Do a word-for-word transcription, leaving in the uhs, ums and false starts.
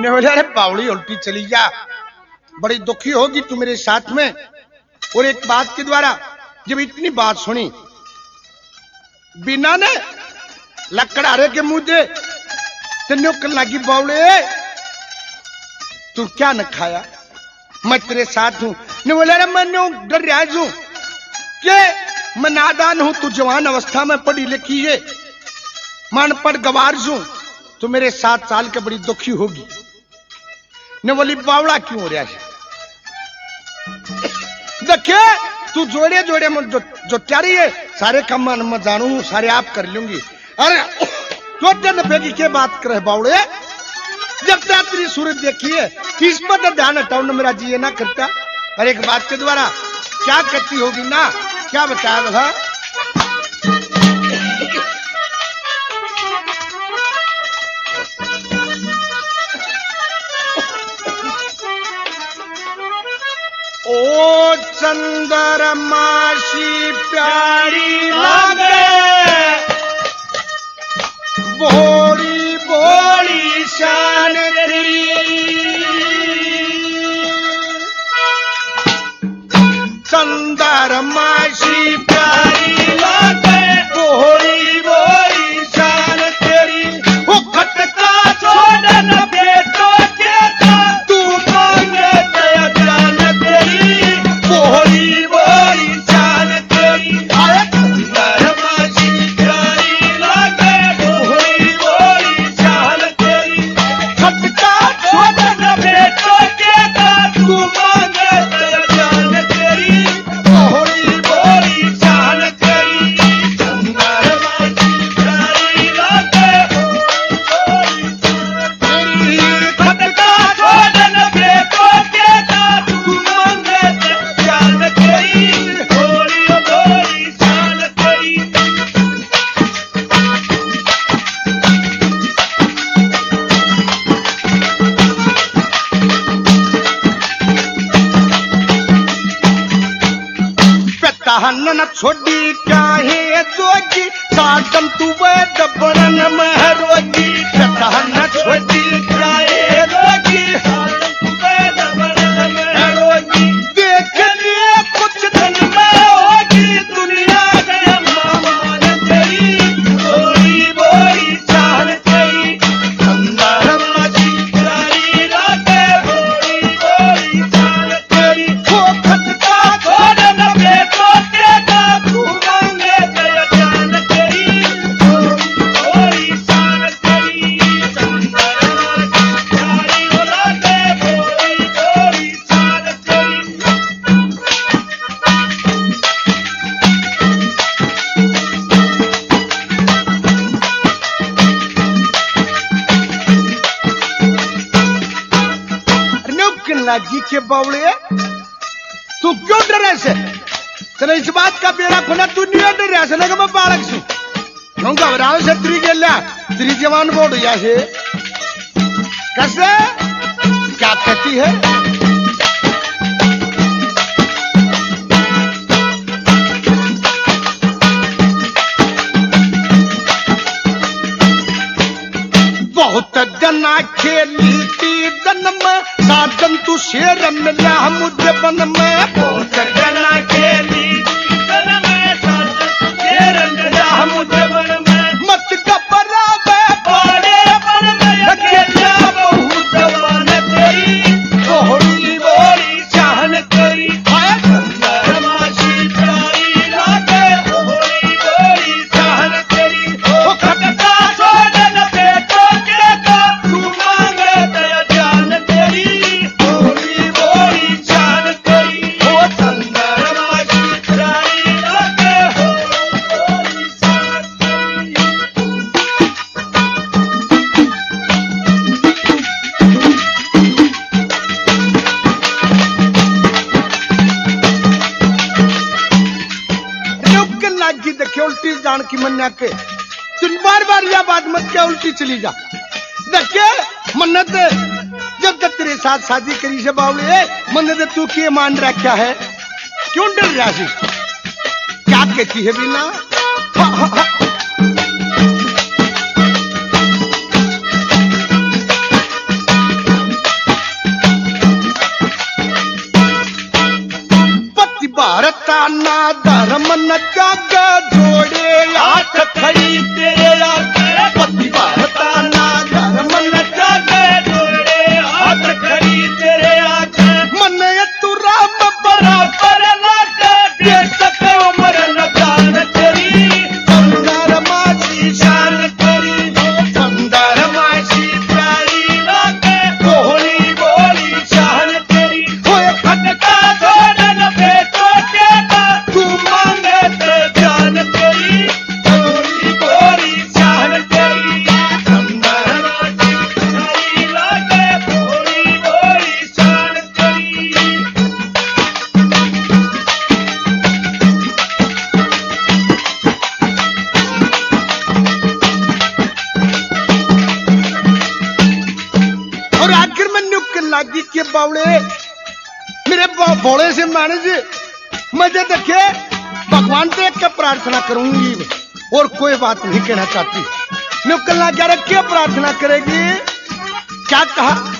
ने बोला अरे बावड़ी उल्टी चली जा, बड़ी दुखी होगी तू मेरे साथ में। और एक बात के द्वारा जब इतनी बात सुनी, बिना ने लकड़ारे के मुंह दे तेन्यो कर लगी बावड़े तू क्या न खाया, मैं तेरे साथ हूं। ने बोला अरे मैं डर रहा हूं कि मैं नादान हूं, तू जवान अवस्था में पढ़ी लिखी है, मन पढ़ गवार हूं, तू मेरे सात साल के बड़ी दुखी होगी। ने बोली बावड़ा क्यों हो रहा है, देखे तू जोड़े जोड़े में जो, जो क्या रही है सारे काम मैं जानू, सारे आप कर लूंगी। अरे छोटे नफे की क्या बात करे बावड़े, जब तक तेरी सूरत देखी है इस पर ध्यान हटाओ ना, मेरा जी ना करता। और एक बात के द्वारा क्या करती होगी ना, क्या बताया बता। ओ चंद्रमासी प्यारी लागे, बोली बोली शान तेरी, चंद्रमासी प्यारी लागे, बोली बोली शान तेरी। वो खटका छोड़ न बेटो देता, तू मांगे दया जान तेरी, बोली बोली शान तेरी। चंद्रमासी प्यारी लागे, बोली बोली शान तेरी। खटका छोड़ न बेटो देता, तू मांगे दया जान तेरी, बोली बोली शान तेरी। चंद्रमासी प्यारी लागे, बोली बोली शान तेरी। खटका छोड़ न बेटो देता, तू मांगे दया जान तेरी, बोली बोली शान तेरी। पेताहन न छोड़ी काहे जोगी, साटम तू वे दबरन महरोगी। पेताहन न छोड़ी काहे जोगी, साटम तू वे दबरन महरोगी। देख लिए कुछ दिन में होगी दुनिया के मामान तेरी, बोली बोली शान तेरी। चंद्रमासी प्यारी लागे, बोली बोली शान तेरी। वो खटका छोड़ न बेटो देता, तू मांगे दया जान तेरी, बोली बोली शान तेरी। चंद्रमासी प्यारी लागे, बोली बोली शान तेरी। लगी के बावड़े तू क्यों डरे से, चलो इस बात का बेड़ा खुना, तू नहीं डर से लगा मैं बालक सू क्यों घबराओ से त्री गेला त्री जवान बोल या से कैसे क्या कहती है। बहुत जना खेली थी जन्म, साजन तू शेर मिला मुझे बन में। बहुत जना खेली थी जन्म, साजन तू शेर मिला मुझे बन में। मत घबरा वे बड़े बन में, अकेला बहुत जवान तेरी, बोली बोली शान तेरी। चंद्रमासी प्यारी लागे, बोली बोली शान तेरी। वो खटका छोड़ न बेटो देता, तू मांगे दया जान तेरी, बोली बोली शान तेरी। वो चंद्रमासी प्यारी लागे, बोली बोली शान तेरी। रुक लागी देखे उल्टी जान की मन्ना के, तुम बार बार यह बात मत क्या उल्टी चली जा। देखे मन्नत जब तक तेरे साथ शादी करी से बावले, मन्नत तू के मान रखा है, क्यों डर रहा सी, क्या कहती है बिना। हा, हा, हा। बढ़ता ना धर्म न त्याग जोड़े हाथ खड़ी तेरे आगे पति बढ़ता ना धर्म न त्याग जोड़े हाथ खड़ी तेरे आगे मन तू राम बराबर लागे बेशक उम्र न जान तेरी सुंदर मासी शान तेरी सुंदर मासी प्यारी लागे बोली बोली शान तेरी होए खटका छोड़न बेटो केता तू मांगे ते जान तेरी बोली बोली शान तेरी सुंदर मासी प्यारी लागे बोली बोली शान तेरी। और आखिर में नुक लागी के बावड़े मेरे बौड़े से माने जी मुझे देखे भगवान से एक प्रार्थना करूंगी और कोई बात नहीं कहना चाहती। नुक लागी क्या प्रार्थना करेगी क्या कहा